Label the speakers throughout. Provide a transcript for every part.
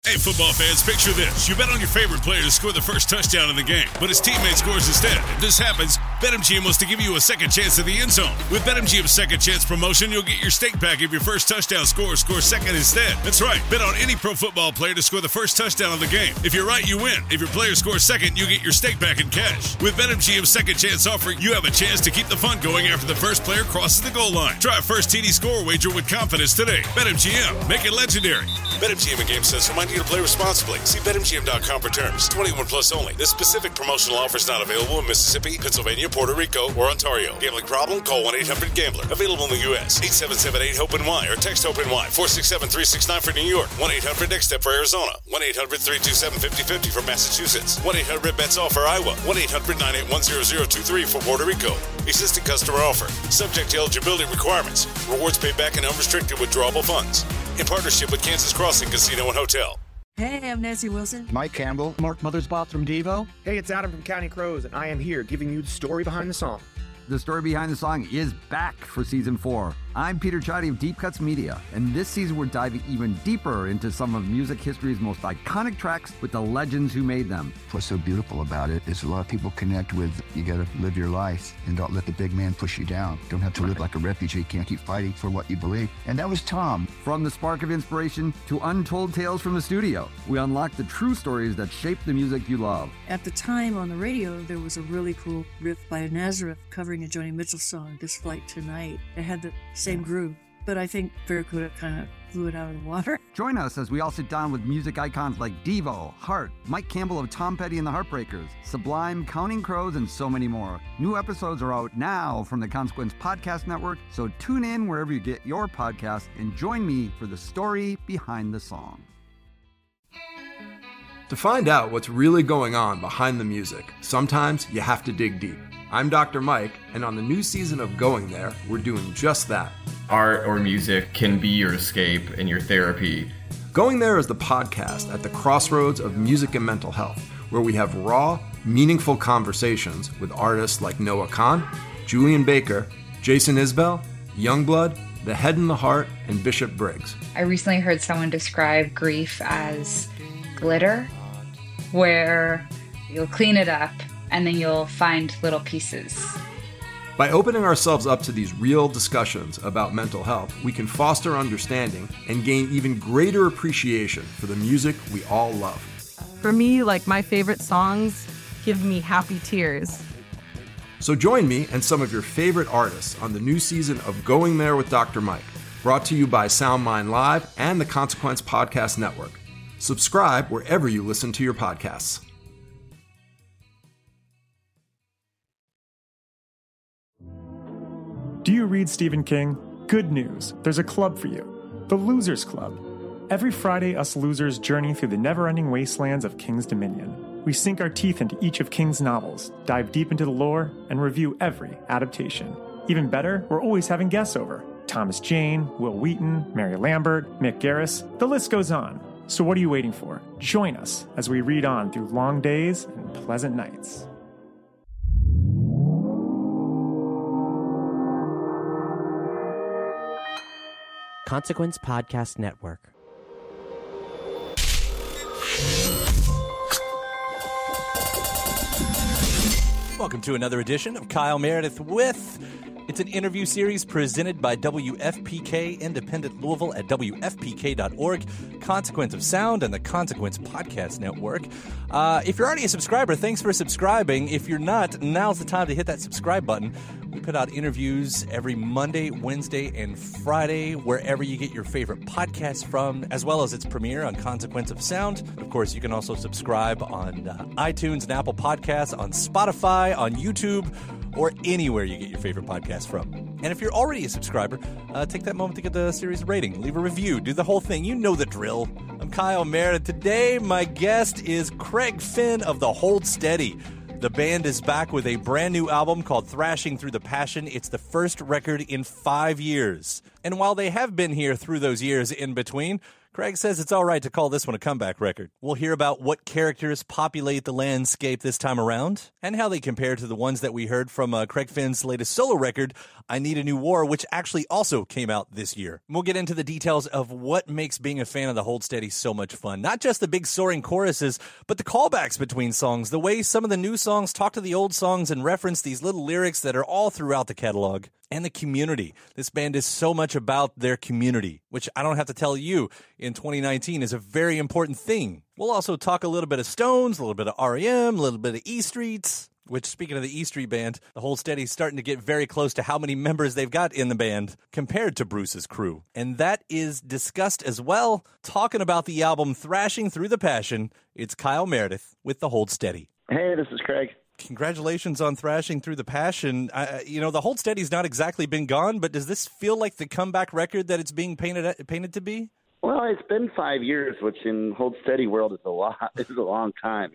Speaker 1: Hey, football fans, picture this. You bet on your favorite player to score the first touchdown in the game, but his teammate scores instead. If this happens, BetMGM wants to give you a second chance at the end zone. With BetMGM's second chance promotion, you'll get your stake back if your first touchdown scores second instead. That's right. Bet on any pro football player to score the first touchdown of the game. If you're right, you win. If your player scores second, you get your stake back in cash. With BetMGM's second chance offer, you have a chance to keep the fun going after the first player crosses the goal line. Try a first TD score wager with confidence today. BetMGM. Make it legendary. BetMGM and GameSense remind you to play responsibly. See BetMGM.com for terms. 21 plus only. This specific promotional offer is not available in Mississippi, Pennsylvania, Puerto Rico, or Ontario. Gambling problem? Call 1-800-GAMBLER. Available in the U.S. 877-8-HOPE-NY or text HOPE-NY. 467-369 for New York. 1-800-NEXT-STEP for Arizona. 1-800-327-5050 for Massachusetts. 1-800-BETS-ALL for Iowa. 1-800-981-0023 for Puerto Rico. Existing customer offer. Subject to eligibility requirements. Rewards paid back in unrestricted withdrawable funds. In partnership with Kansas Crossing Casino and Hotel.
Speaker 2: Hey, I'm Nancy Wilson.
Speaker 3: Mike Campbell.
Speaker 4: Mark Mothersbaugh from Devo.
Speaker 5: Hey, it's Adam from Counting Crows, and I am here giving you the story behind the song.
Speaker 6: The story behind the song is back for Season 4. I'm Peter Chadi of Deep Cuts Media, and this season we're diving even deeper into some of music history's most iconic tracks with the legends who made them.
Speaker 3: What's so beautiful about it is a lot of people connect with, you gotta live your life and don't let the big man push you down. Don't have to live like a refugee, can't keep fighting for what you believe. And that was Tom.
Speaker 6: From the spark of inspiration to untold tales from the studio, we unlock the true stories that shape the music you love.
Speaker 2: At the time on the radio, there was a really cool riff by Nazareth covering a Joni Mitchell song, This Flight Tonight. It had the same groove, but I think Barracuda kind of blew it out of the water.
Speaker 6: Join us as we all sit down with music icons like Devo, Heart, Mike Campbell of Tom Petty and the Heartbreakers, Sublime, Counting Crows, and so many more. New episodes are out now from the Consequence Podcast Network, so tune in wherever you get your podcast and join me for the story behind the song.
Speaker 7: To find out what's really going on behind the music, sometimes you have to dig deep. I'm Dr. Mike, and on the new season of Going There, we're doing just that.
Speaker 8: Art or music can be your escape and your therapy.
Speaker 7: Going There is the podcast at the crossroads of music and mental health, where we have raw, meaningful conversations with artists like Noah Kahn, Julian Baker, Jason Isbell, Youngblood, The Head and the Heart, and Bishop Briggs.
Speaker 9: I recently heard someone describe grief as glitter, where you'll clean it up and then you'll find little pieces.
Speaker 7: By opening ourselves up to these real discussions about mental health, we can foster understanding and gain even greater appreciation for the music we all love.
Speaker 10: For me, my favorite songs give me happy tears.
Speaker 7: So join me and some of your favorite artists on the new season of Going There with Dr. Mike, brought to you by SoundMind Live and the Consequence Podcast Network. Subscribe wherever you listen to your podcasts.
Speaker 11: Do you read Stephen King? Good news. There's a club for you. The Losers Club. Every Friday, us losers journey through the never-ending wastelands of King's Dominion. We sink our teeth into each of King's novels, dive deep into the lore, and review every adaptation. Even better, we're always having guests over. Thomas Jane, Will Wheaton, Mary Lambert, Mick Garris, the list goes on. So what are you waiting for? Join us as we read on through long days and pleasant nights.
Speaker 12: Consequence Podcast Network.
Speaker 13: Welcome to another edition of Kyle Meredith with... It's an interview series presented by WFPK Independent Louisville at WFPK.org, Consequence of Sound, and the Consequence Podcast Network. If you're already a subscriber, thanks for subscribing. If you're not, now's the time to hit that subscribe button. We put out interviews every Monday, Wednesday, and Friday, wherever you get your favorite podcasts from, as well as its premiere on Consequence of Sound. Of course, you can also subscribe on iTunes and Apple Podcasts, on Spotify, on YouTube, or anywhere you get your favorite podcast from. And if you're already a subscriber, take that moment to get the series rating, leave a review, do the whole thing. You know the drill. I'm Kyle Meredith. Today, my guest is Craig Finn of the Hold Steady. The band is back with a brand new album called Thrashing Through the Passion. It's the first record in 5 years. And while they have been here through those years in between, Craig says it's all right to call this one a comeback record. We'll hear about what characters populate the landscape this time around and how they compare to the ones that we heard from Craig Finn's latest solo record, I Need a New War, which actually also came out this year. We'll get into the details of what makes being a fan of the Hold Steady so much fun. Not just the big soaring choruses, but the callbacks between songs, the way some of the new songs talk to the old songs and reference these little lyrics that are all throughout the catalog. And the community. This band is so much about their community, which I don't have to tell you in 2019 is a very important thing. We'll also talk a little bit of Stones, a little bit of R.E.M., a little bit of E Street, which, speaking of the E Street Band, the Hold Steady is starting to get very close to how many members they've got in the band compared to Bruce's crew. And that is discussed as well. Talking about the album Thrashing Through the Passion, it's Kyle Meredith with the Hold Steady.
Speaker 4: Hey, this is Craig.
Speaker 13: Congratulations on Thrashing Through the Passion. The Hold Steady's not exactly been gone, but does this feel like the comeback record that it's being painted to be?
Speaker 4: Well, it's been 5 years, which in Hold Steady world is a lot. It's a long time.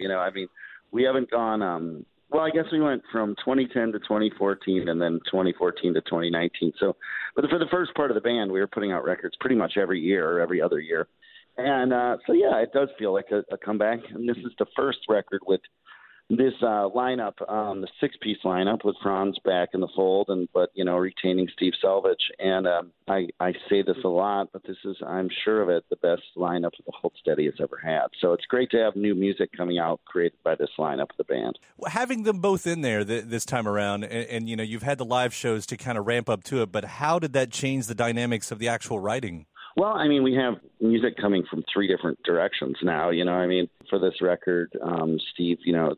Speaker 4: We haven't gone. I guess we went from 2010 to 2014, and then 2014 to 2019. So, but for the first part of the band, we were putting out records pretty much every year or every other year, and it does feel like a comeback. And this is the first record with this lineup, the 6-piece lineup with Franz back in the fold, but retaining Steve Selvage. And I say this a lot, but this is, I'm sure of it, the best lineup that the Hold Steady has ever had. So it's great to have new music coming out created by this lineup of the band.
Speaker 13: Well, having them both in there this time around, and you've had the live shows to kind of ramp up to it, but how did that change the dynamics of the actual writing?
Speaker 4: Well, we have music coming from 3 different directions now. For this record, Steve,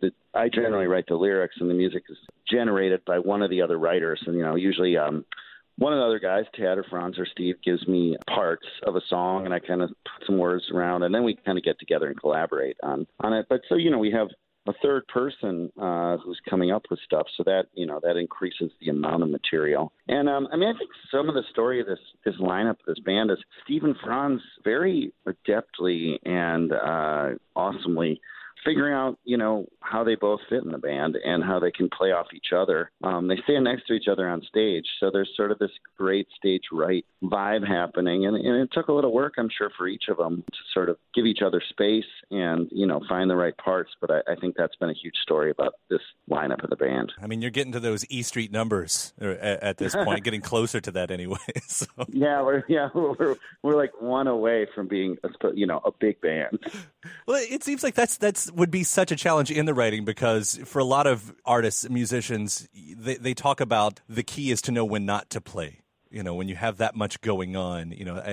Speaker 4: I generally write the lyrics, and the music is generated by one of the other writers. And, usually one of the other guys, Tad or Franz or Steve, gives me parts of a song, and I kind of put some words around, and then we kind of get together and collaborate on it. But so, we have a third person who's coming up with stuff, so that that increases the amount of material. And I think some of the story of this lineup, this band, is Steve and Franz very adeptly and awesomely figuring out, how they both fit in the band and how they can play off each other. They stand next to each other on stage, so there's sort of this great stage right vibe happening. And it took a little work, I'm sure, for each of them to sort of give each other space and, find the right parts. But I think that's been a huge story about this lineup of the band.
Speaker 13: You're getting to those E Street numbers at this point, getting closer to that anyway. So.
Speaker 4: Yeah, we're like one away from being a big band.
Speaker 13: Well, it seems like that's would be such a challenge in the writing, because for a lot of artists, musicians, they talk about the key is to know when not to play. When you have that much going on,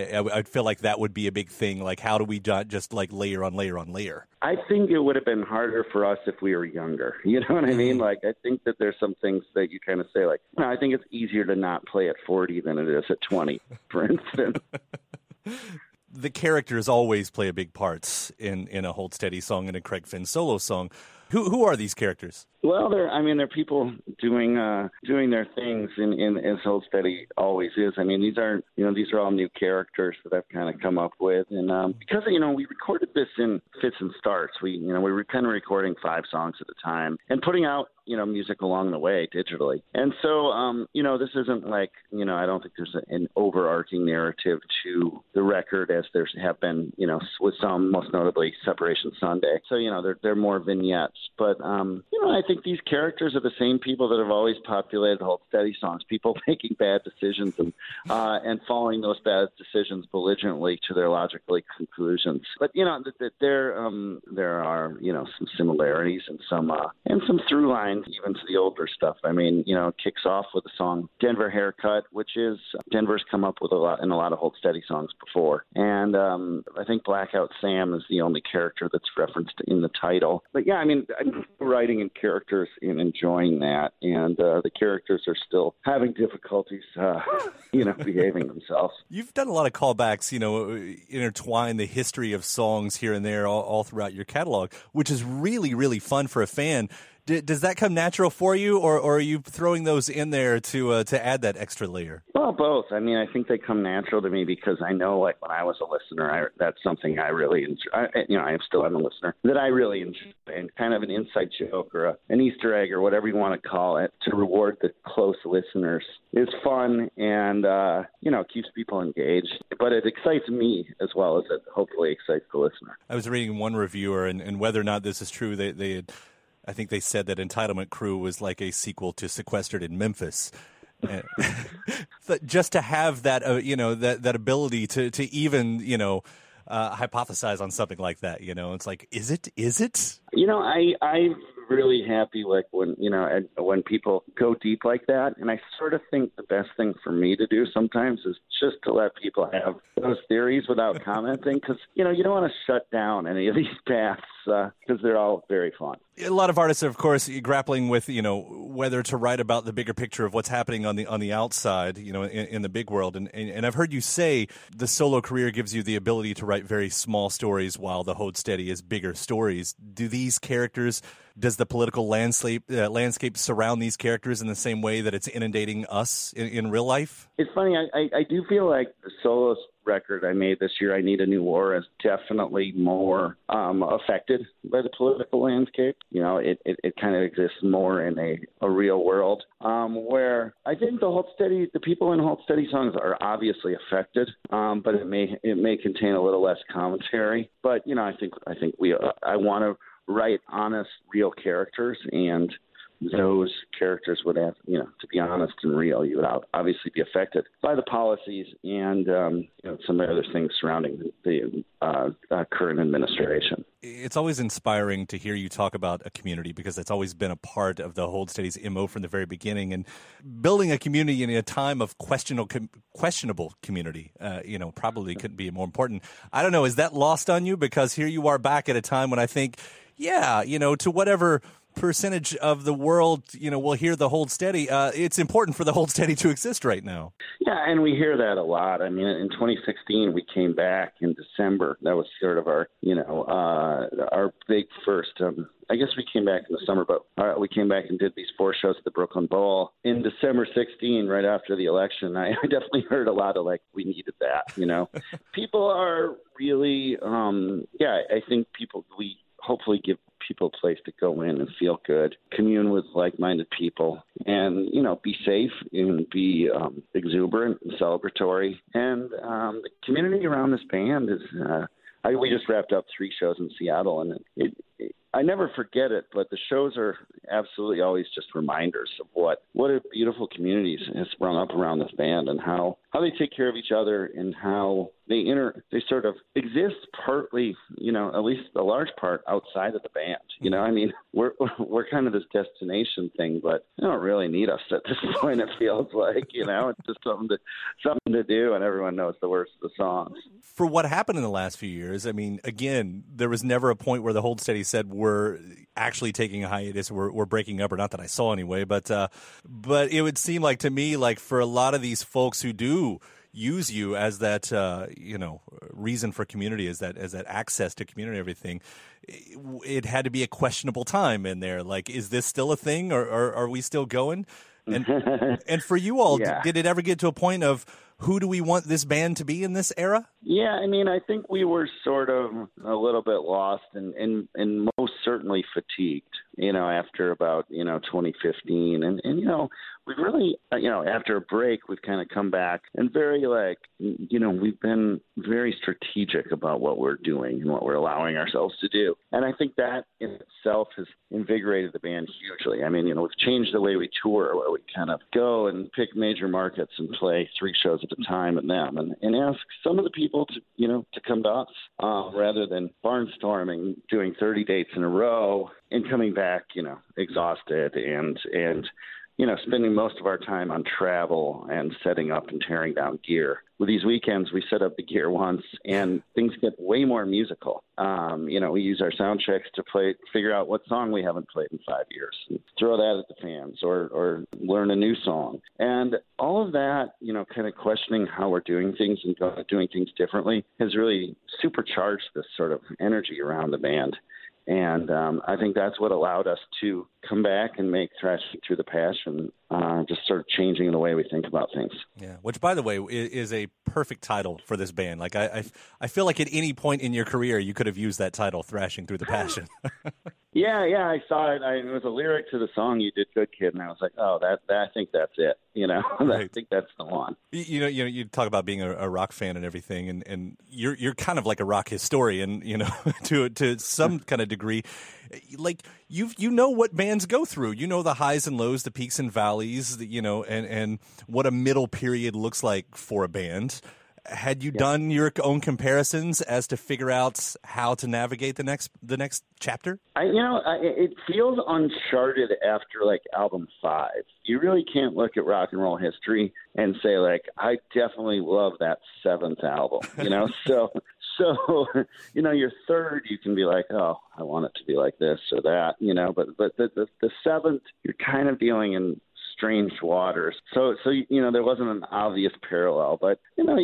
Speaker 13: I feel like that would be a big thing. Like, how do we just like layer on layer on layer?
Speaker 4: I think it would have been harder for us if we were younger. You know what I mean? Like, I think that there's some things that you kind of say, like, I think it's easier to not play at 40 than it is at 20, for instance.
Speaker 13: The characters always play a big part in a Hold Steady song and a Craig Finn solo song. Who are these characters?
Speaker 4: Well, they're people doing their things in as Hold Steady always is. These are all new characters that I've kind of come up with, and because we recorded this in fits and starts. We were kind of recording 5 songs at a time and putting out music along the way digitally. And so this isn't like I don't think there's an overarching narrative to the record as there have been with some, most notably Separation Sunday. So they're more vignettes, but I think these characters are the same people that have always populated Hold Steady songs. People making bad decisions and following those bad decisions belligerently to their logical conclusions. But there are some similarities and some through lines even to the older stuff. It kicks off with the song Denver Haircut, which is Denver's come up with a lot of Hold Steady songs before, and I think Blackout Sam is the only character that's referenced in the title. But yeah, I'm writing in characters and enjoying that, and the characters are still having difficulties, behaving themselves.
Speaker 13: You've done a lot of callbacks, intertwine the history of songs here and there all throughout your catalog, which is really, really fun for a fan. Does that come natural for you, or are you throwing those in there to add that extra layer?
Speaker 4: Well, both. I mean, I think they come natural to me because I know, like, when I was a listener, that's something I really enjoy. I am still a listener that I really enjoy, and kind of an inside joke or an Easter egg or whatever you want to call it to reward the close listeners is fun and, keeps people engaged. But it excites me as well as it hopefully excites the listener.
Speaker 13: I was reading one reviewer, and whether or not this is true, they had, I think they said that Entitlement Crew was like a sequel to Sequestered in Memphis. Just to have that, that ability to even, hypothesize on something like that, it's like, is it?
Speaker 4: I'm really happy, like, when people go deep like that. And I sort of think the best thing for me to do sometimes is just to let people have those theories without commenting, because, you don't want to shut down any of these paths because they're all very fun.
Speaker 13: A lot of artists are, of course, grappling with, whether to write about the bigger picture of what's happening on the outside, in the big world. And I've heard you say the solo career gives you the ability to write very small stories while the Hold Steady is bigger stories. Do these characters, does the political landscape surround these characters in the same way that it's inundating us in real life?
Speaker 4: It's funny. I do feel like the solo record I made this year, I Need a New War, is definitely more affected by the political landscape. It kind of exists more in a real world, where I think the people in Hold Steady songs are obviously affected, but it may contain a little less commentary. But I think I want to write honest, real characters, and those characters would have, to be honest and real, you would obviously be affected by the policies and some of the other things surrounding the current administration.
Speaker 13: It's always inspiring to hear you talk about a community, because it's always been a part of the Hold Steady's MO from the very beginning. And building a community in a time of questionable community, probably couldn't be more important. I don't know, is that lost on you? Because here you are back at a time when I think, to whatever percentage of the world, will hear the Hold Steady, it's important for the Hold Steady to exist right now.
Speaker 4: Yeah, and we hear that a lot. I mean, in 2016, we came back in December. That was sort of our, our big first, I guess we came back in the summer, but we came back and did these 4 shows at the Brooklyn Bowl. In December 16, right after the election, I definitely heard a lot of, like, we needed that, People are really, I think we hopefully give people a place to go in and feel good, commune with like-minded people, and, be safe and be exuberant and celebratory. And the community around this band is, we just wrapped up 3 shows in Seattle, and I never forget it, but the shows are absolutely always just reminders of what a beautiful community has sprung up around this band, and how they take care of each other, and how they sort of exist partly, at least a large part outside of the band. I mean, we're kind of this destination thing, but they don't really need us at this point. It feels like, it's just something to do, and everyone knows the words of the songs.
Speaker 13: For what happened in the last few years, I mean, again, there was never a point where the Hold Steady said we're actually taking a hiatus, we're breaking up, or not that I saw anyway, but it would seem like to me, like, for a lot of these folks who do use you as that, reason for community, as that access to community, everything, it had to be a questionable time in there. Like, is this still a thing, or are we still going? And for you all, did it ever get to a point of, who do we want this band to be in this era?
Speaker 4: Yeah, I mean, I think we were sort of a little bit lost and most certainly fatigued, after about, 2015. And we've really, after a break, we've kind of come back and very, we've been very strategic about what we're doing and what we're allowing ourselves to do. And I think that in itself has invigorated the band hugely. I mean, we've changed the way we tour, where we kind of go and pick major markets and play 3 shows at a time in them, and ask some of the people to come to us, rather than barnstorming, doing 30 dates in a row and coming back, exhausted and spending most of our time on travel and setting up and tearing down gear. With these weekends, we set up the gear once, and things get way more musical. We use our sound checks to figure out what song we haven't played in 5 years, and throw that at the fans, or learn a new song. And all of that, kind of questioning how we're doing things and doing things differently has really supercharged this sort of energy around the band. And I think that's what allowed us to come back and make Thrashing Through the Passion just sort of changing the way we think about things.
Speaker 13: Yeah, which, by the way, is a perfect title for this band. Like, I feel like at any point in your career, you could have used that title, Thrashing Through the Passion.
Speaker 4: Yeah, I saw it. It was a lyric to the song "You Did Good, Kid," and I was like, "Oh, that I think that's it." You know,
Speaker 13: Right.
Speaker 4: I think that's the one.
Speaker 13: You talk about being a rock fan and everything, and you're kind of like a rock historian, to some kind of degree. Like you know what bands go through. You know the highs and lows, the peaks and valleys, and what a middle period looks like for a band. Had you done your own comparisons as to figure out how to navigate the next chapter?
Speaker 4: It feels uncharted after like album 5. You really can't look at rock and roll history and say like, I definitely love that 7th album. So your third, you can be like, oh, I want it to be like this or that. But the 7th, you're kind of dealing in strange waters. So there wasn't an obvious parallel, but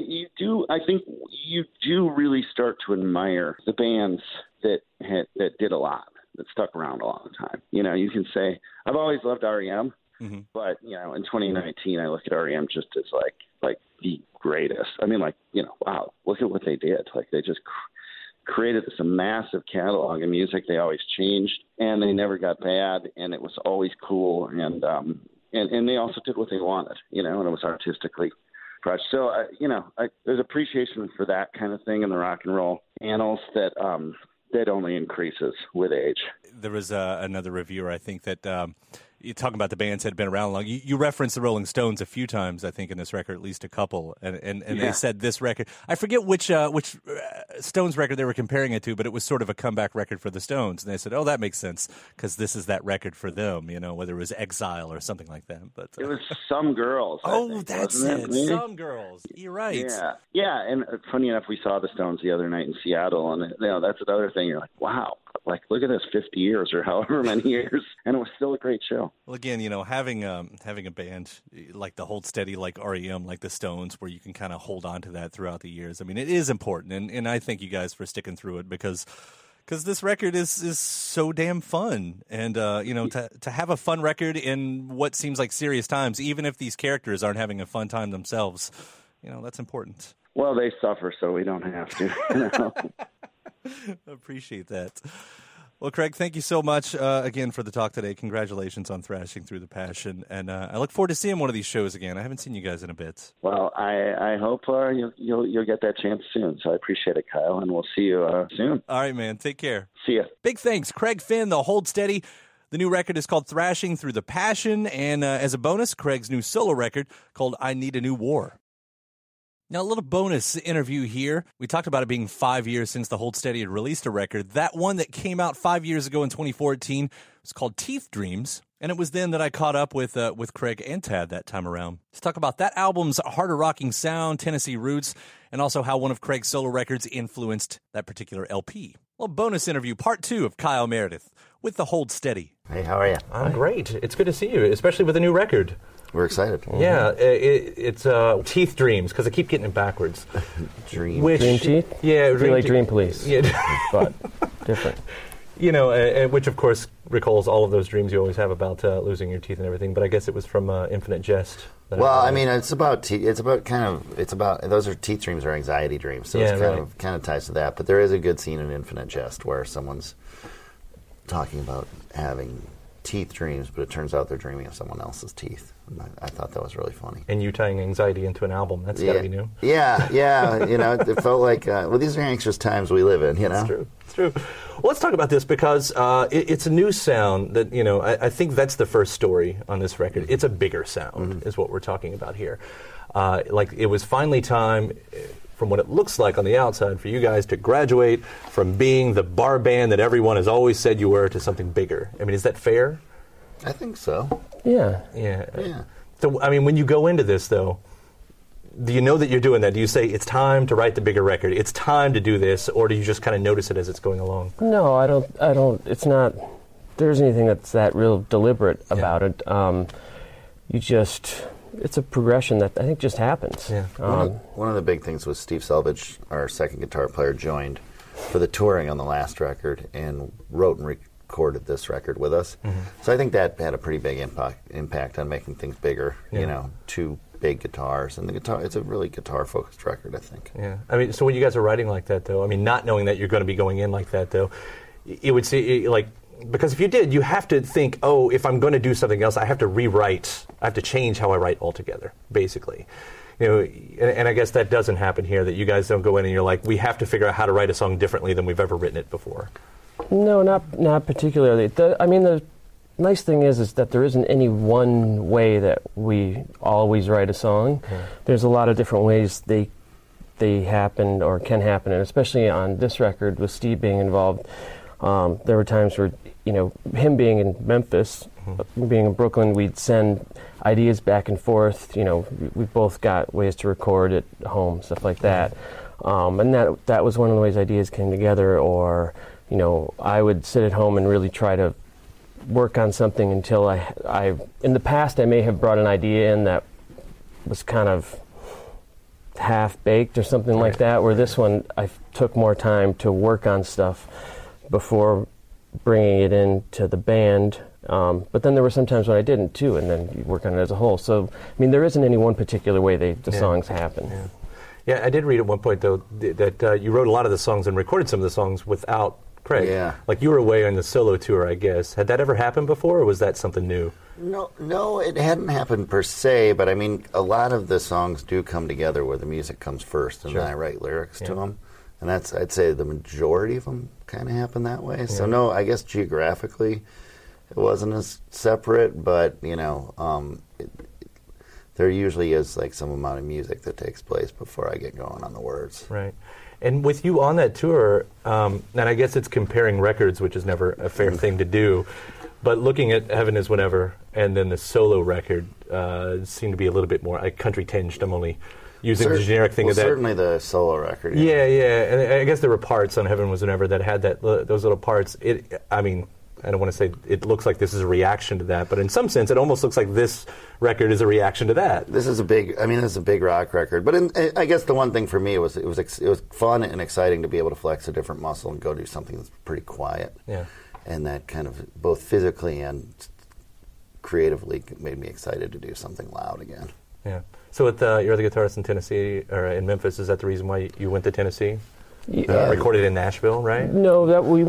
Speaker 4: I think you do really start to admire the bands that did a lot, that stuck around a long time. You can say I've always loved REM, but in 2019 I look at REM just as like the greatest. I mean, wow, look at what they did. Like they just created this massive catalog of music. They always changed, and they never got bad, and it was always cool. And they also did what they wanted, and it was artistically fresh. So, there's appreciation for that kind of thing in the rock and roll annals that only increases with age.
Speaker 13: There was another reviewer, I think, that you talking about the bands that had been around long. You referenced the Rolling Stones a few times, I think, in this record, at least a couple. And they said this record, I forget which Stones record they were comparing it to, but it was sort of a comeback record for the Stones. And they said, oh, that makes sense, because this is that record for them, whether it was Exile or something like that. But
Speaker 4: it was Some Girls.
Speaker 13: That's it. Some Girls. You're right.
Speaker 4: Yeah. And funny enough, we saw the Stones the other night in Seattle, and that's another thing. You're like, wow. Like, look at this, 50 years or however many years, and it was still a great show.
Speaker 13: Well, again, having a band like the Hold Steady, like REM, like the Stones, where you can kind of hold on to that throughout the years. I mean, it is important, and I thank you guys for sticking through it because this record is so damn fun, and to have a fun record in what seems like serious times, even if these characters aren't having a fun time themselves, that's important.
Speaker 4: Well, they suffer, so we don't have to.
Speaker 13: Appreciate that. Well, Craig, thank you so much again for the talk today. Congratulations on Thrashing Through the Passion, and I look forward to seeing one of these shows again. I haven't seen you guys in a bit.
Speaker 4: Well, I hope you'll get that chance soon. So I appreciate it, Kyle, and we'll see you soon.
Speaker 13: All right, man. Take care.
Speaker 4: See ya.
Speaker 13: Big thanks, Craig Finn, the Hold Steady. The new record is called Thrashing Through the Passion, and as a bonus, Craig's new solo record called I Need a New War. Now, a little bonus interview here. We talked about it being 5 years since the Hold Steady had released a record. That one that came out 5 years ago in 2014 was called Teeth Dreams, and it was then that I caught up with Craig and Tad that time around. Let's talk about that album's harder rocking sound, Tennessee roots, and also how one of Craig's solo records influenced that particular LP. Well, bonus interview, part 2 of Kyle Meredith with the Hold Steady.
Speaker 14: Hey, how are you?
Speaker 15: I'm great. It's good to see you, especially with a new record.
Speaker 14: We're excited.
Speaker 15: Yeah, it's Teeth Dreams, because I keep getting it backwards.
Speaker 14: Dream
Speaker 15: Teeth? Yeah.
Speaker 16: Dream Police.
Speaker 15: Yeah.
Speaker 16: But different.
Speaker 15: Which, of course, recalls all of those dreams you always have about losing your teeth and everything, but I guess it was from Infinite Jest.
Speaker 14: Well, it's about those are teeth dreams or anxiety dreams, so it's kind of ties to that. But there is a good scene in Infinite Jest where someone's talking about having teeth dreams, but it turns out they're dreaming of someone else's teeth. I thought that was really funny.
Speaker 15: And you tying anxiety into an album, that's got to be new.
Speaker 14: Yeah, it felt like, these are anxious times we live in,
Speaker 15: It's true. Well, let's talk about this because it's a new sound that, I think that's the first story on this record. It's a bigger sound is what we're talking about here. It was finally time, from what it looks like on the outside, for you guys to graduate from being the bar band that everyone has always said you were to something bigger. I mean, is that fair?
Speaker 14: I think so.
Speaker 16: Yeah.
Speaker 15: So, when you go into this, though, do you know that you're doing that? Do you say, it's time to write the bigger record, it's time to do this, or do you just kind of notice it as it's going along?
Speaker 16: No, I don't, it's not, there's anything that's that real deliberate about it. It's a progression that I think just happens.
Speaker 14: Yeah. One of the big things was Steve Selvage, our second guitar player, joined for the touring on the last record and wrote and recorded this record with us. So I think that had a pretty big impact on making things bigger. You know, 2 big guitars, and the guitar, it's a really guitar-focused record, I think.
Speaker 15: Yeah. I mean, so when you guys are writing like that, though, I mean, not knowing that you're going to be going in like that, though, it would say, like, because if you did, you have to think, oh, if I'm going to do something else, I have to rewrite, I have to change how I write altogether, basically. You know, and I guess that doesn't happen here, that you guys don't go in and you're like, we have to figure out how to write a song differently than we've ever written it before.
Speaker 16: No, not particularly. The nice thing is that there isn't any one way that we always write a song. There's a lot of different ways they happen or can happen, and especially on this record with Steve being involved, there were times where, you know, him being in Memphis, being in Brooklyn, we'd send ideas back and forth. You know, we both got ways to record at home, stuff like that, and that was one of the ways ideas came together. Or, you know, I would sit at home and really try to work on something until I in the past I may have brought an idea in that was kind of half-baked or something like that, where this one I took more time to work on stuff before bringing it into the band, but then there were some times when I didn't too, and then you work on it as a whole. So, I mean, there isn't any one particular way the songs happen.
Speaker 15: Yeah, I did read at one point, though, that you wrote a lot of the songs and recorded some of the songs without Craig.
Speaker 14: Yeah.
Speaker 15: Like, you were away on the solo tour, I guess. Had that ever happened before, or was that something new?
Speaker 14: No, it hadn't happened per se, but I mean, a lot of the songs do come together where the music comes first, and then I write lyrics to them. And that's, I'd say, the majority of them kind of happen that way. So no, I guess geographically it wasn't as separate, but, you know, there usually is like some amount of music that takes place before I get going on the words.
Speaker 15: Right. And with you on that tour, and I guess it's comparing records, which is never a fair thing to do, but looking at Heaven Is Whenever and then the solo record seemed to be a little bit more country-tinged. I'm only using the generic thing of that.
Speaker 14: Certainly the solo record.
Speaker 15: Yeah, and I guess there were parts on Heaven Was Whenever that had those little parts. I mean, I don't want to say it looks like this is a reaction to that, but in some sense, it almost looks like this record is a reaction to that.
Speaker 14: This is a big rock record. But I guess the one thing for me was it was fun and exciting to be able to flex a different muscle and go do something that's pretty quiet.
Speaker 15: Yeah.
Speaker 14: And that kind of both physically and creatively made me excited to do something loud again.
Speaker 15: Yeah. So with your other guitarist in Tennessee or in Memphis, is that the reason why you went to Tennessee? Recorded in Nashville, right?
Speaker 16: No,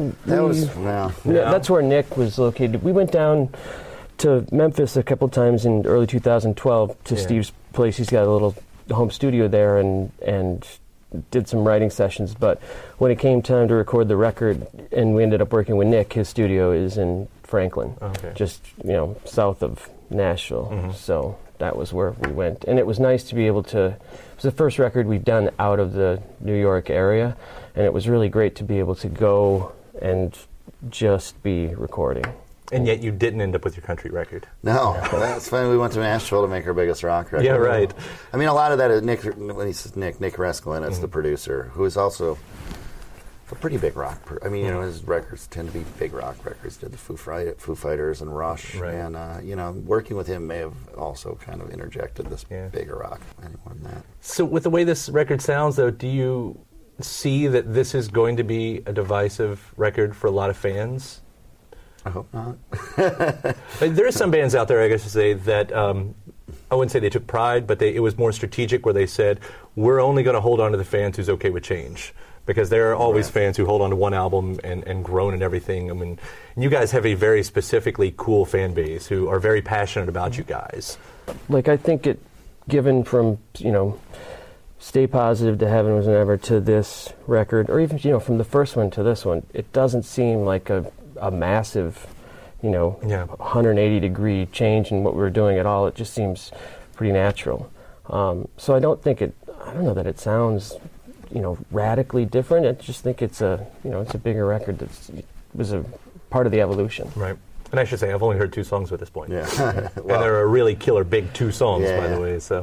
Speaker 16: that's where Nick was located. We went down to Memphis a couple times in early 2012 to Steve's place. He's got a little home studio there and did some writing sessions. But when it came time to record the record, and we ended up working with Nick, his studio is in Franklin, just south of Nashville. So that was where we went, and it was nice to be able to. It was the first record we've done out of the New York area, and it was really great to be able to go and just be recording.
Speaker 15: And yet you didn't end up with your country record.
Speaker 14: No, that's funny. We went to Nashville to make our biggest rock record.
Speaker 15: Yeah, right.
Speaker 14: I mean, a lot of that is Nick. When he says Nick Resklin, that's the producer, who is also a pretty big rock. His records tend to be big rock records. Did the Foo Fighters and Rush, and working with him may have also kind of interjected this bigger rock. Any more than that.
Speaker 15: So, with the way this record sounds, though, do you see that this is going to be a divisive record for a lot of fans?
Speaker 14: I hope not.
Speaker 15: There are some bands out there, I guess to say, that I wouldn't say they took pride, but it was more strategic, where they said, we're only going to hold on to the fans who's okay with change. Because there are always fans who hold on to one album and groan and everything. I mean, you guys have a very specifically cool fan base who are very passionate about you guys.
Speaker 16: Like, I think given from, Stay Positive to Heaven Was Never to this record, or even, from the first one to this one, it doesn't seem like a massive, 180-degree change in what we were doing at all. It just seems pretty natural. So I don't know that it sounds radically different. I just think it's a bigger record that was a part of the evolution.
Speaker 15: Right. And I should say, I've only heard 2 songs at this point.
Speaker 14: Yeah.
Speaker 15: And they're a really killer big 2 songs, by the way. So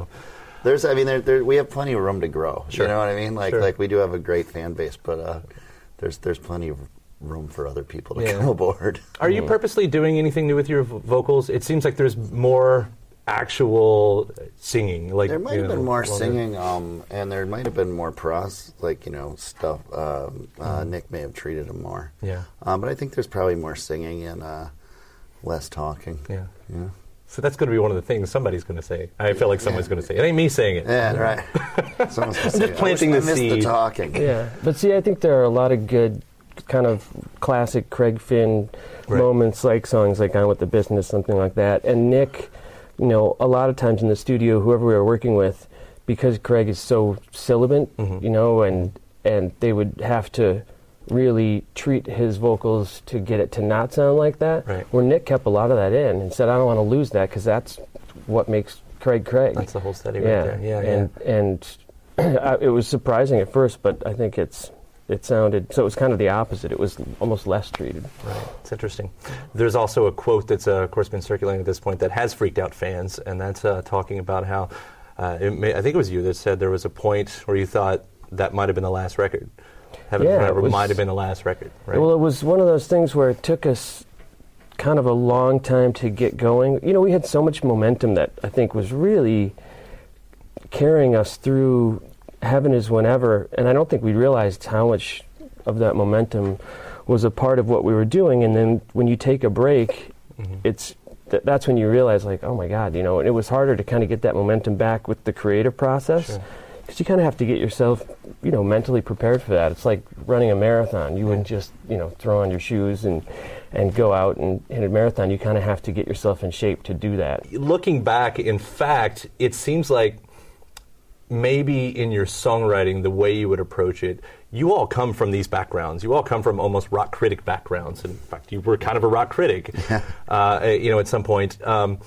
Speaker 14: we have plenty of room to grow.
Speaker 15: Sure.
Speaker 14: You know what I mean? Like we do have a great fan base, but there's plenty of room for other people to come aboard.
Speaker 15: Are you purposely doing anything new with your vocals? It seems like there's more actual singing? Like
Speaker 14: there might have been more singing, and there might have been more prose, like stuff. Nick may have treated him more.
Speaker 15: Yeah.
Speaker 14: But I think there's probably more singing and less talking.
Speaker 15: Yeah.
Speaker 14: Yeah.
Speaker 15: So that's going to be one of the things somebody's going to say. I feel like someone's going to say it. Ain't me saying it.
Speaker 14: Yeah, right. I'm
Speaker 15: just planting the seed.
Speaker 14: The talking.
Speaker 16: Yeah, but see, I think there are a lot of good kind of classic Craig Finn moments, like songs like On With the Business, something like that. And Nick, a lot of times in the studio, whoever we were working with, because Craig is so sibilant, and they would have to really treat his vocals to get it to not sound like that.
Speaker 15: Right.
Speaker 16: Where Nick kept a lot of that in and said, I don't want to lose that because that's what makes Craig.
Speaker 15: That's the whole study right there. Yeah,
Speaker 16: and it was surprising at first, but I think it sounded, so it was kind of the opposite. It was almost less treated.
Speaker 15: Right. It's interesting. There's also a quote that's, of course, been circulating at this point that has freaked out fans, and that's talking about how, I think it was you that said there was a point where you thought that might have been the last record. Heaven Forever might have been the last record, right?
Speaker 16: Well, it was one of those things where it took us kind of a long time to get going. We had so much momentum that I think was really carrying us through Heaven Is Whenever, and I don't think we realized how much of that momentum was a part of what we were doing. And then when you take a break, that's when you realize, like, oh my God, and it was harder to kind of get that momentum back with the creative process.
Speaker 15: Sure.
Speaker 16: Because you kind of have to get yourself, mentally prepared for that. It's like running a marathon. You wouldn't just, throw on your shoes and go out and hit a marathon. You kind of have to get yourself in shape to do that.
Speaker 15: Looking back, in fact, it seems like maybe in your songwriting, the way you would approach it, you all come from these backgrounds. You all come from almost rock critic backgrounds. In fact, you were kind of a rock critic, at some point.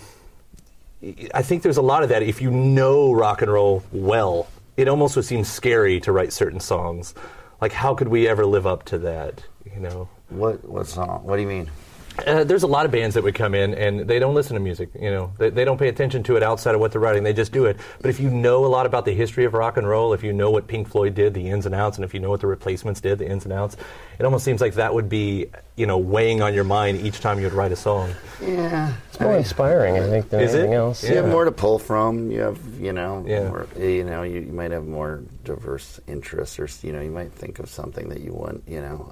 Speaker 15: I think there's a lot of that. If you know rock and roll well, it almost would seem scary to write certain songs. Like, how could we ever live up to that?
Speaker 14: What song? What do you mean?
Speaker 15: There's a lot of bands that would come in and they don't listen to music. They don't pay attention to it outside of what they're writing. They just do it. But if you know a lot about the history of rock and roll, if you know what Pink Floyd did, the ins and outs, and if you know what the Replacements did, the ins and outs, it almost seems like that would be, weighing on your mind each time you'd write a song.
Speaker 14: Yeah,
Speaker 16: it's more inspiring, I think, than anything else.
Speaker 14: You have more to pull from. You have, more, you might have more diverse interests, or you might think of something that you want.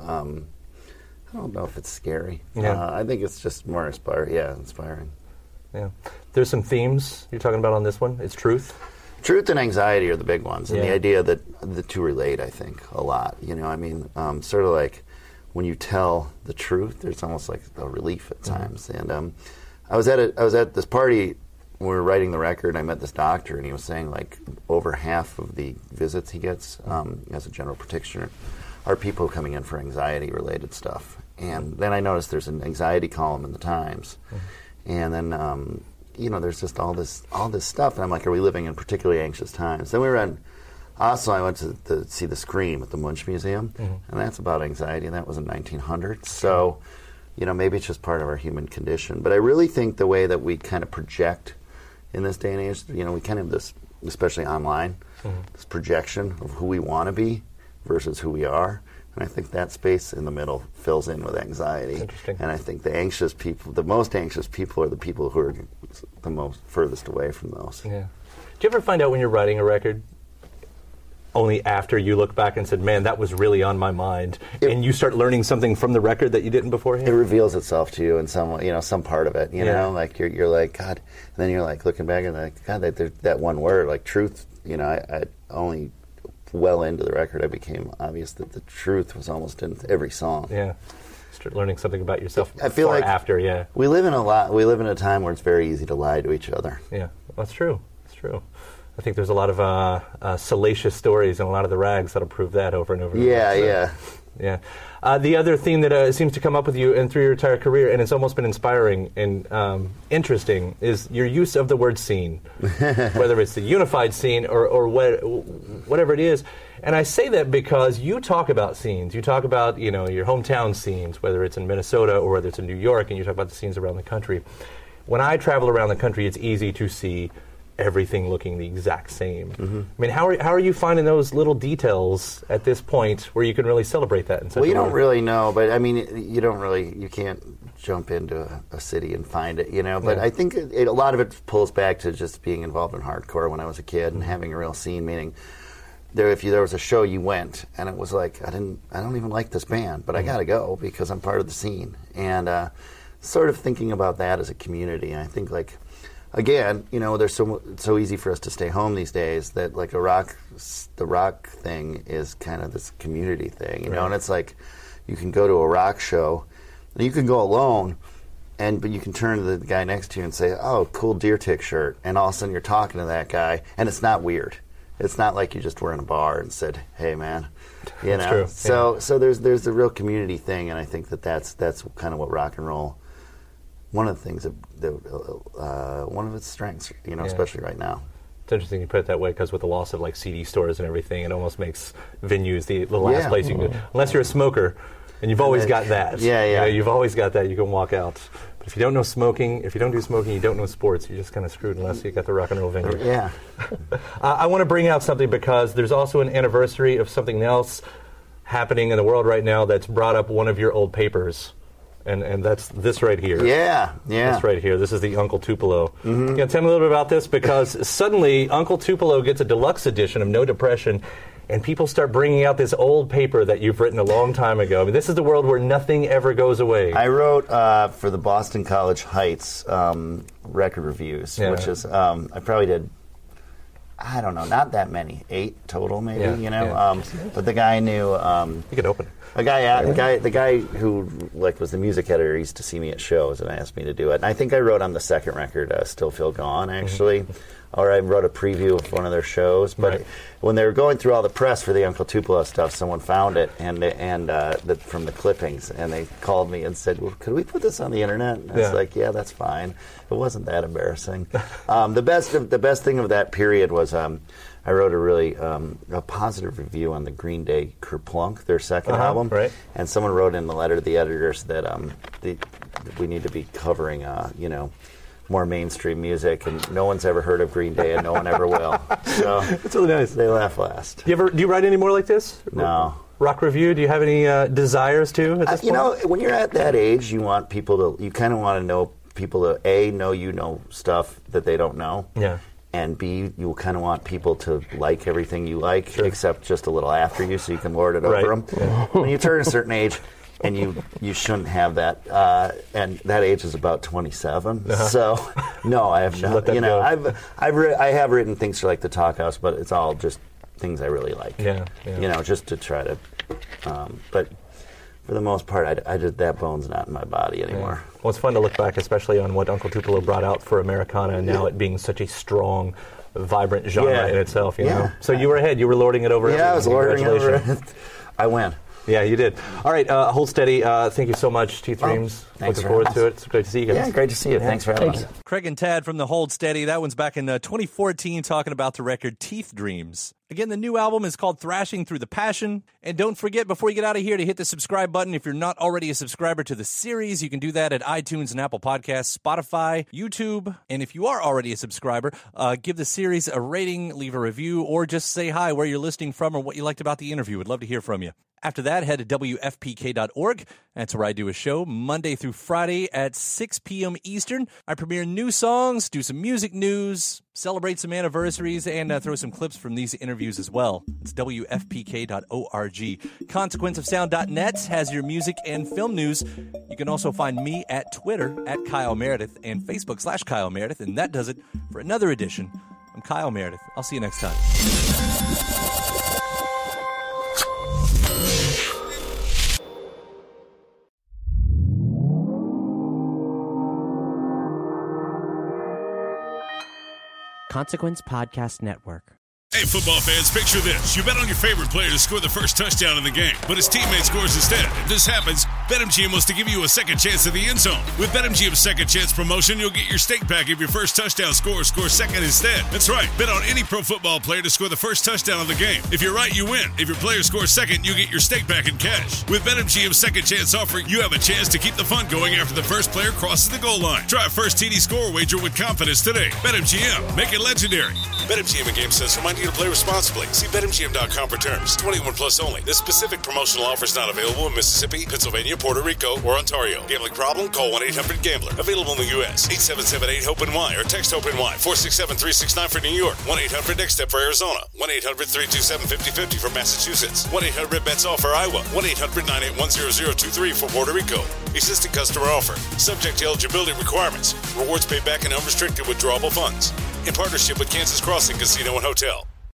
Speaker 14: I don't know if it's scary.
Speaker 15: Yeah.
Speaker 14: I think it's just more inspiring. Yeah, inspiring.
Speaker 15: Yeah. There's some themes you're talking about on this one. It's truth.
Speaker 14: Truth and anxiety are the big ones, and the idea that the two relate, I think, a lot. Sort of like when you tell the truth, there's almost like a relief at times. And I was at this party when we were writing the record. I met this doctor, and he was saying like over half of the visits he gets as a general practitioner are people coming in for anxiety-related stuff. And then I noticed there's an anxiety column in the Times. And then, there's just all this stuff. And I'm like, are we living in particularly anxious times? Then we were in Oslo. I went to see The Scream at the Munch Museum. And that's about anxiety, and that was in 1900. So, maybe it's just part of our human condition. But I really think the way that we kind of project in this day and age, we kind of have this, especially online, this projection of who we want to be versus who we are. And I think that space in the middle fills in with anxiety.
Speaker 15: Interesting.
Speaker 14: And I think the most anxious people are the people who are the most furthest away from those.
Speaker 15: Yeah. Do you ever find out when you're writing a record only after you look back and said, man, that was really on my mind, and you start learning something from the record that you didn't beforehand?
Speaker 14: It reveals itself to you in some part of it, like you're like, God, and then you're like looking back and like, God, that one word, like truth, I only well into the record, it became obvious that the truth was almost in every song.
Speaker 15: Yeah. Start learning something about yourself
Speaker 14: I feel like
Speaker 15: after,
Speaker 14: We live in a time where it's very easy to lie to each other.
Speaker 15: Yeah, that's true. That's true. I think there's a lot of salacious stories and a lot of the rags that'll prove that over and over again.
Speaker 14: Yeah.
Speaker 15: The other theme that seems to come up with you and through your entire career, and it's almost been inspiring and interesting, is your use of the word scene, whether it's the unified scene or whatever it is. And I say that because you talk about scenes. You talk about your hometown scenes, whether it's in Minnesota or whether it's in New York, and you talk about the scenes around the country. When I travel around the country, it's easy to see everything looking the exact same. I mean, how are you finding those little details at this point where you can really celebrate that in such a way?
Speaker 14: Well, you don't really know, but I mean, you can't jump into a city and find it, But I think a lot of it pulls back to just being involved in hardcore when I was a kid and having a real scene, meaning if there was a show, you went, and it was like, I don't even like this band, but I got to go because I'm part of the scene. And sort of thinking about that as a community. And I think, like, again, there's so easy for us to stay home these days that, like, the rock thing is kind of this community thing, and it's like you can go to a rock show, and you can go alone, but you can turn to the guy next to you and say, "Oh, cool Deer Tick shirt," and all of a sudden you're talking to that guy, and it's not weird. It's not like you just were in a bar and said, "Hey, man,"
Speaker 15: That's true.
Speaker 14: So there's the real community thing, and I think that's kind of what rock and roll. One of the things one of its strengths, especially right now.
Speaker 15: It's interesting you put it that way because with the loss of like CD stores and everything, it almost makes venues the last place you can go, unless you're a smoker, and you've always got that.
Speaker 14: Yeah.
Speaker 15: You've always got that. You can walk out. But if you don't know smoking, if you don't do smoking, you don't know sports. You're just kind of screwed unless you got the rock and roll venue.
Speaker 14: Yeah.
Speaker 15: I want to bring out something because there's also an anniversary of something else happening in the world right now that's brought up one of your old papers. And that's this right here.
Speaker 14: Yeah.
Speaker 15: This right here. This is the Uncle Tupelo. You can tell me a little bit about this because suddenly Uncle Tupelo gets a deluxe edition of No Depression, and people start bringing out this old paper that you've written a long time ago. I mean, this is the world where nothing ever goes away.
Speaker 14: I wrote for the Boston College Heights record reviews, which is I probably did. I don't know, not that many, 8 total, maybe. But the guy knew.
Speaker 15: You could open it.
Speaker 14: The guy who was the music editor used to see me at shows and asked me to do it. And I think I wrote on the second record, "Still Feel Gone," actually, or I wrote a preview of one of their shows. But when they were going through all the press for the Uncle Tupelo stuff, someone found it from the clippings, and they called me and said, "Well, could we put this on the internet?" And I was like, "Yeah, that's fine." It wasn't that embarrassing. The best thing of that period was. I wrote a really a positive review on the Green Day Kerplunk, their second album, and someone wrote in the letter to the editors that we need to be covering, more mainstream music, and no one's ever heard of Green Day, and no one ever will. So
Speaker 15: it's really nice.
Speaker 14: They laugh last.
Speaker 15: Do you write any more like this?
Speaker 14: No.
Speaker 15: Rock review? Do you have any desires to at this point?
Speaker 14: When you're at that age, you want people to. You kind of want to know people to know stuff that they don't know.
Speaker 15: Yeah.
Speaker 14: And B, you kind of want people to like everything you like, except just a little after you, so you can lord it over them. Yeah. When you turn a certain age, and you shouldn't have that, and that age is about 27. So, no, I have not. I have written things for like the Talkhouse, but it's all just things I really like.
Speaker 15: Yeah.
Speaker 14: Just to try to. But for the most part, I just that bone's not in my body anymore.
Speaker 15: Yeah. Well, it's fun to look back, especially on what Uncle Tupelo brought out for Americana, and now it being such a strong, vibrant genre in itself. You know, so you were ahead. You were lording it over.
Speaker 14: Yeah, I was lording it over. I win.
Speaker 15: Yeah, you did. All right, hold steady. Thank you so much, Teeth Dreams. Looking forward to it. It's great to see you guys.
Speaker 14: Yeah, great to see you. Thanks for having us.
Speaker 13: Craig and Tad from the Hold Steady. That one's back in 2014 talking about the record Teeth Dreams. Again, the new album is called Thrashing Through the Passion. And don't forget, before you get out of here, to hit the subscribe button. If you're not already a subscriber to the series, you can do that at iTunes and Apple Podcasts, Spotify, YouTube. And if you are already a subscriber, give the series a rating, leave a review, or just say hi, where you're listening from, or what you liked about the interview. We'd love to hear from you. After that, head to WFPK.org. That's where I do a show Monday through Friday at 6 p.m. Eastern. I premiere new songs, do some music news, celebrate some anniversaries, and throw some clips from these interviews as well. It's WFPK.org. ConsequenceOfSound.net has your music and film news. You can also find me at Twitter at Kyle Meredith and Facebook/Kyle Meredith. And that does it for another edition. I'm Kyle Meredith. I'll see you next time.
Speaker 12: Consequence Podcast Network.
Speaker 1: Hey, football fans, picture this. You bet on your favorite player to score the first touchdown in the game, but his teammate scores instead. If this happens, BetMGM wants to give you a second chance at the end zone. With BetMGM's second chance promotion, you'll get your stake back if your first touchdown score second instead. That's right. Bet on any pro football player to score the first touchdown of the game. If you're right, you win. If your player scores second, you get your stake back in cash. With BetMGM's second chance offer, you have a chance to keep the fun going after the first player crosses the goal line. Try a first TD score wager with confidence today. BetMGM. Make it legendary. BetMGM and GameSense remind you to play responsibly. See BetMGM.com for terms. 21 plus only. This specific promotional offer is not available in Mississippi, Pennsylvania, Puerto Rico, or Ontario. Gambling problem? Call 1-800-GAMBLER. Available in the U.S. 877-8-HOPE-NY or text HOPE-NY. 467-369 for New York. 1-800-NEXT-STEP for Arizona. 1-800-327-5050 for Massachusetts. 1-800-BETS-OFF for Iowa. 1-800-981-0023 for Puerto Rico. Existing customer offer. Subject to eligibility requirements. Rewards paid back in unrestricted withdrawable funds. In partnership with Kansas Crossing Casino and Hotel.